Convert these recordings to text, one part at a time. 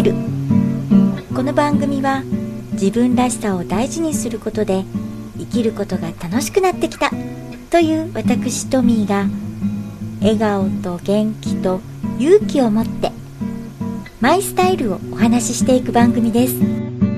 ル。この番組は自分らしさを大事にすることで生きることが楽しくなってきたという私トミーが、笑顔と元気と勇気を持ってマイスタイルをお話ししていく番組です。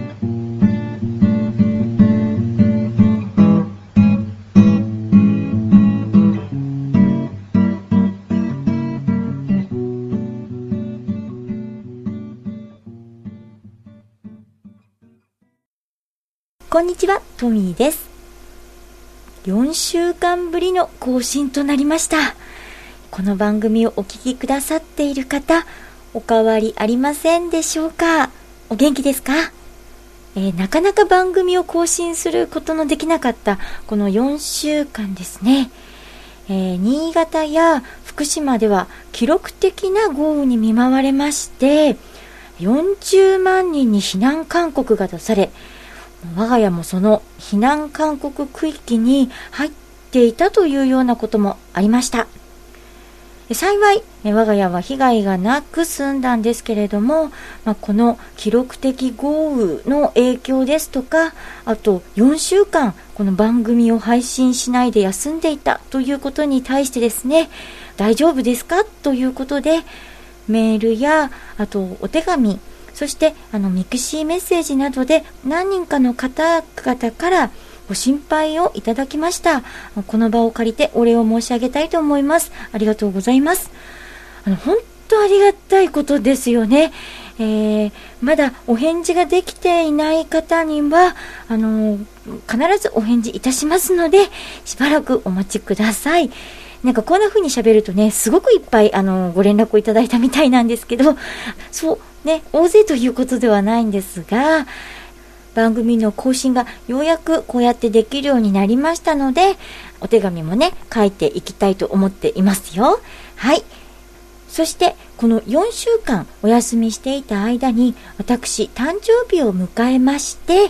こんにちは、トミーです。4週間ぶりの更新となりました。この番組をお聞きくださっている方、お変わりありませんでしょうか？お元気ですか？なかなか番組を更新することのできなかったこの4週間ですね。新潟や福島では記録的な豪雨に見舞われまして、40万人に避難勧告が出され、我が家もその避難勧告区域に入っていたというようなこともありました。幸い我が家は被害がなく済んだんですけれども、この記録的豪雨の影響ですとか、あと4週間この番組を配信しないで休んでいたということに対してですね、大丈夫ですかということでメールやあとお手紙、そしてミクシーメッセージなどで何人かの方々からご心配をいただきました。この場を借りてお礼を申し上げたいと思います。ありがとうございます。本当ありがたいことですよね。まだお返事ができていない方には必ずお返事いたしますので、しばらくお待ちください。なんかこんな風に喋るとね、すごくいっぱいご連絡をいただいたみたいなんですけど、そうね、大勢ということではないんですが、番組の更新がようやくこうやってできるようになりましたので、お手紙もね書いていきたいと思っていますよ。はい。そしてこの4週間お休みしていた間に、私誕生日を迎えまして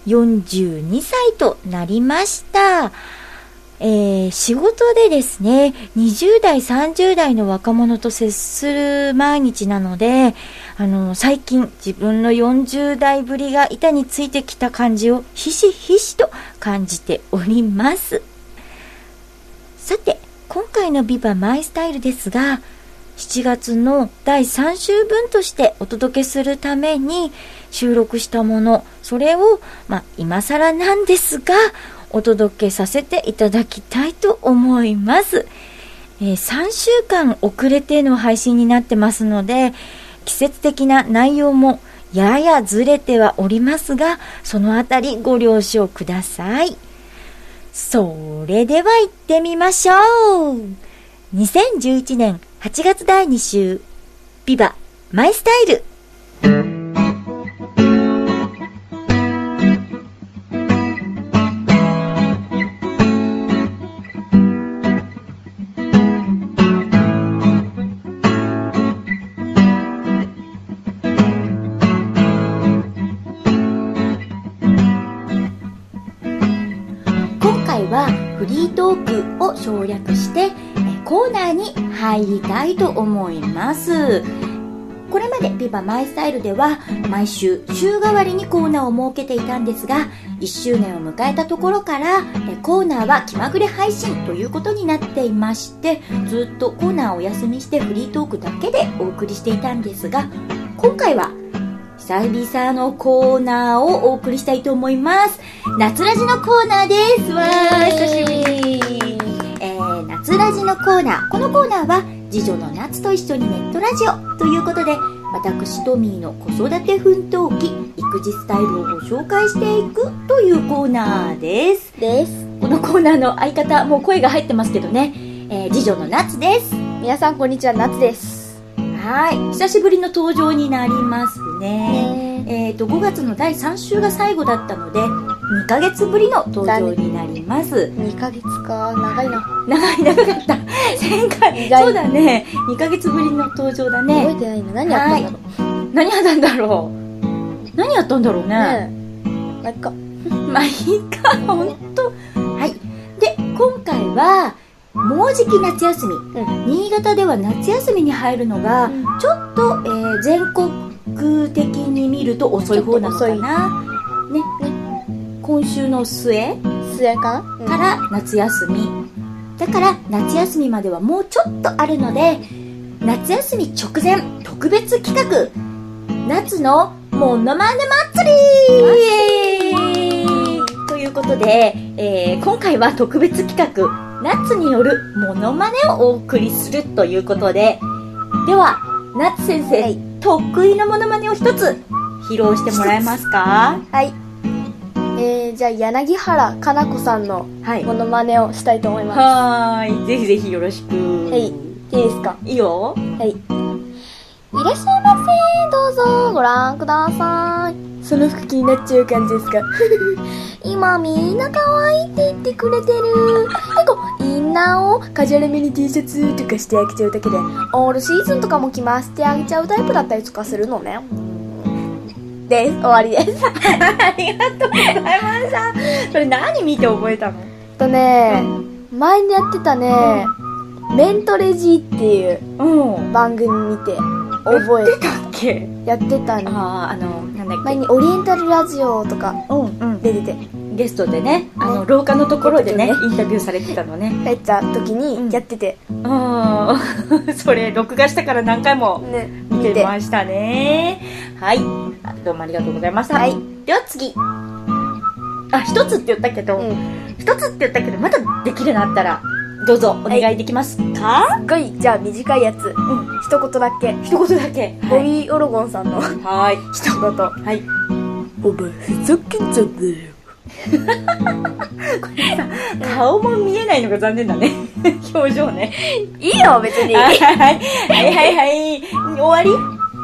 42歳となりました。仕事でですね、20代30代の若者と接する毎日なので、最近自分の40代ぶりが板についてきた感じをひしひしと感じております。さて、今回のビバマイスタイルですが、7月の第3週分としてお届けするために収録したもの、それを今更なんですがお届けさせていただきたいと思います。3週間遅れての配信になってますので、季節的な内容もややずれてはおりますが、そのあたりご了承ください。それでは行ってみましょう。2011年8月第2週ビバマイスタイル。フリートークを省略してコーナーに入りたいと思います。これまでビバマイスタイルでは毎週週替わりにコーナーを設けていたんですが、1周年を迎えたところからコーナーは気まぐれ配信ということになっていまして、ずっとコーナーをお休みしてフリートークだけでお送りしていたんですが、今回は久々のコーナーをお送りしたいと思います。夏ラジのコーナーです。わー、久しぶり。夏ラジのコーナー。このコーナーは次女の夏と一緒にネットラジオということで、私トミーの子育て奮闘記、育児スタイルをご紹介していくというコーナーです。このコーナーの相方、もう声が入ってますけどね、次女の夏です。 皆さんこんにちは、夏です。 はい、久しぶりの登場になりますね。5月の第3週が最後だったので2ヶ月ぶりの登場になります。 2ヶ月か、長いな。 長かった前回そうだね、2ヶ月ぶりの登場だね。 覚えてないの。何やったんだろう。 何やったんだろうね。 まあいっかまあいいか、ほんと。はい。で、今回はもうじき夏休み、新潟では夏休みに入るのがちょっと、全国ク的に見ると遅い方なのかな。ね。今週の末末かな、 から夏休み。だから夏休みまではもうちょっとあるので、夏休み直前特別企画、夏のモノマネ祭りということで、今回は特別企画、夏によるモノマネをお送りするということで、では夏先生、得意のモノマネを一つ披露してもらえますか？ はい。じゃあ柳原加奈子さんのモノマネをしたいと思います。 はい、ぜひぜひよろしく。 はい、いいですか？ いいよ。 はい。いらっしゃいませ。どうぞご覧ください。その服気になっちゃう感じですか？今みんな可愛いって言ってくれてる。インナーをカジュアルめに T シャツとかしてあげちゃうだけで、オールシーズンとかも着回してあげちゃうタイプだったりとかするのね。です。終わりです。 ありがとうございました。それ何見て覚えたの？ 前にやってたね、メントレジっていう番組見て覚えて。やってたね。 なんだっけ。 前にオリエンタルラジオとか出てて、 ゲストでね、廊下のところでね、インタビューされてたのね。 帰った時にやってて。 それ録画したから何回も見てましたね。はい。どうもありがとうございました。はい。では次。一つって言ったけど、またできるようになったら、どうぞお願いできますか？ すごい、じゃあ短いやつ。一言だけ。ボビー・オロゴンさんの。 はい。 一言。 はい。 お前、ふざけんじゃねえよ。 これさ、顔も見えないのが残念だね。表情ね。 いいよ、別に。 はい。終わり？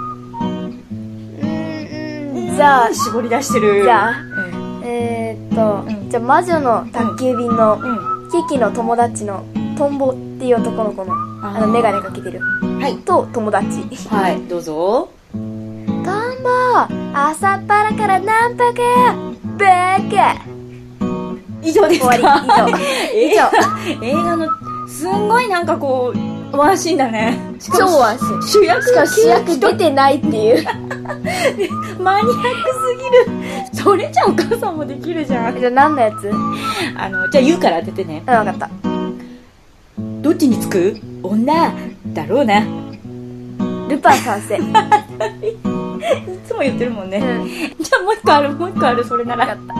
じゃあ、 絞り出してる。 じゃあ、じゃあ魔女の宅急便のキキの友達のトンボっていう男の子のメガネかけてる。はい。と友達。 はい、どうぞ。 トンボ、朝っぱらからナンパかよ、バカ。 以上ですか？ 終わり。以上。 映画のすんごいなんかこうワンシーンだね。 超ワンシーン。 主役出てないっていう。 マニアックすぎる。それじゃお母さんもできるじゃん。 じゃあ何のやつ？ じゃあ言うから当ててね。 分かった。 どっちにつく？女だろうな。 ルパン三世。 いつも言ってるもんね。じゃあもう一個ある、それなら。分かった。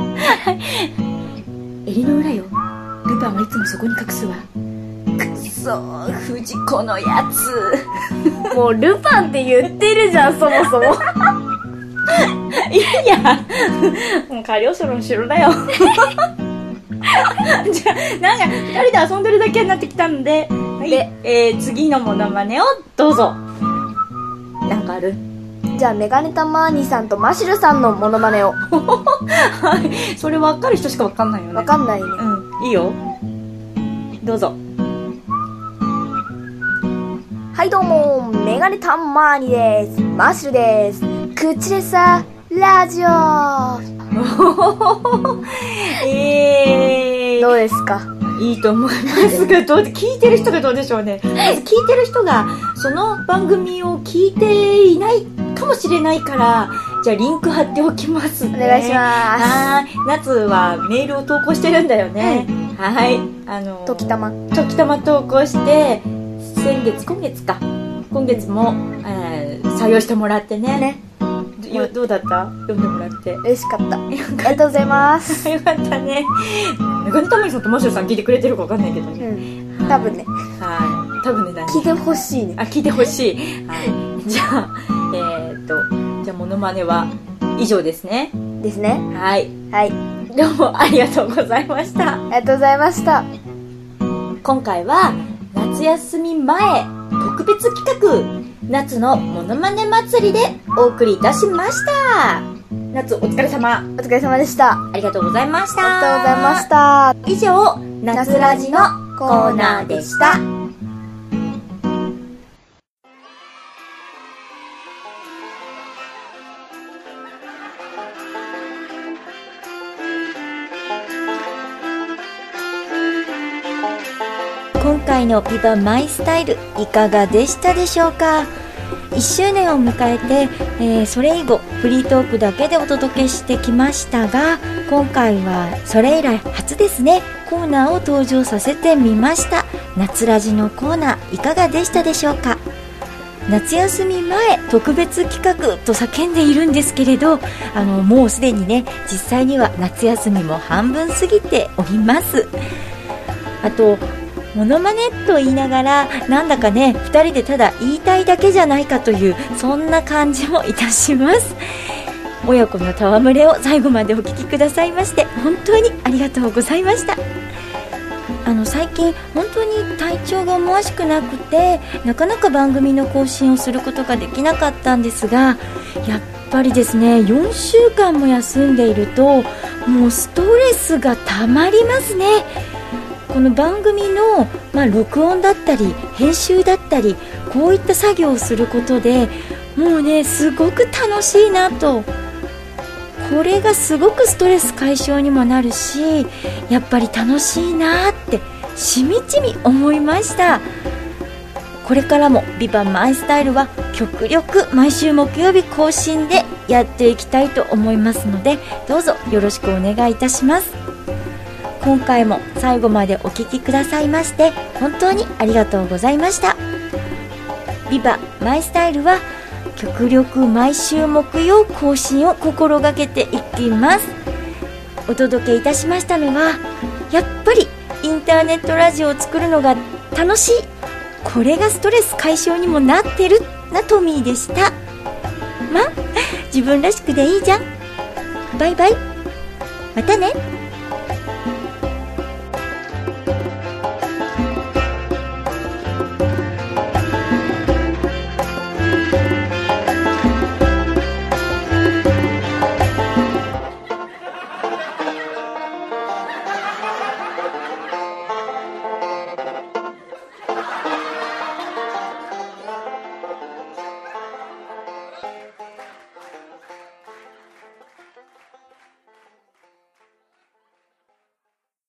襟の裏よ。ルパンはいつもそこに隠すわ。くそー、藤子のやつ。 もうルパンって言ってるじゃん、そもそも。 いや、もうカリオソロの城だよ。じゃあ、なんか2人で遊んでるだけになってきたので、はい、次のモノマネをどうぞ。なんかある？ じゃあメガネタマーニさんとマシルさんのモノマネを。 はい、それ分かる人しか分かんないよね。 分かんないね。 いいよ、どうぞ。 はいどうも、メガネタマーニです。マシルです。口でさラジオ。どうですか？ いいと思いますが、聞いてる人がどうでしょうね。まず聞いてる人がその番組を聞いていないかもしれないから、じゃあリンク貼っておきますね。 お願いします。 はい、夏はメールを投稿してるんだよね。はい、 時たま投稿して、今月も、採用してもらってね。どうだった？読んでもらって。 嬉しかった。ありがとうございます。 よかったね。メガネタマリさんとマシュルさん聞いてくれてるか分かんないけどね。 多分ね。 はい。多分ね、 聞いてほしいね。 聞いてほしい。はい。じゃあ、じゃあモノマネは以上ですね。 ですね。 はい。 はい。 どうもありがとうございました。 ありがとうございました。 今回は夏休み前特別企画、夏のモノマネ祭りでお送りいたしました。夏お疲れ様。 お疲れ様でした。 ありがとうございました。 ありがとうございました。 以上、夏ラジのコーナーでした。今回のビバマイスタイルいかがでしたでしょうか？ 1周年を迎えて、それ以後フリートークだけでお届けしてきましたが、今回はそれ以来初ですね、コーナーを登場させてみました。夏ラジのコーナーいかがでしたでしょうか。夏休み前特別企画と叫んでいるんですけれど、もうすでにね、実際には夏休みも半分過ぎております。あとモノマネと言いながら、なんだかね、2人でただ言いたいだけじゃないかという、そんな感じもいたします。親子の戯れを最後までお聞きくださいまして本当にありがとうございました。最近本当に体調が思わしくなくて、なかなか番組の更新をすることができなかったんですが、やっぱりですね、4週間も休んでいるともうストレスがたまりますね。この番組の、録音だったり編集だったり、こういった作業をすることでもうね、すごく楽しいなと、これがすごくストレス解消にもなるし、やっぱり楽しいなってしみじみ思いました。これからもビバンマイスタイルは極力毎週木曜日更新でやっていきたいと思いますので、どうぞよろしくお願いいたします。今回も最後までお聞きくださいまして本当にありがとうございました。ビバマイスタイルは極力毎週木曜更新を心がけていきます。お届けいたしましたのは、やっぱりインターネットラジオを作るのが楽しい、これがストレス解消にもなってるなトミーでした。自分らしくでいいじゃん。バイバイ、またね。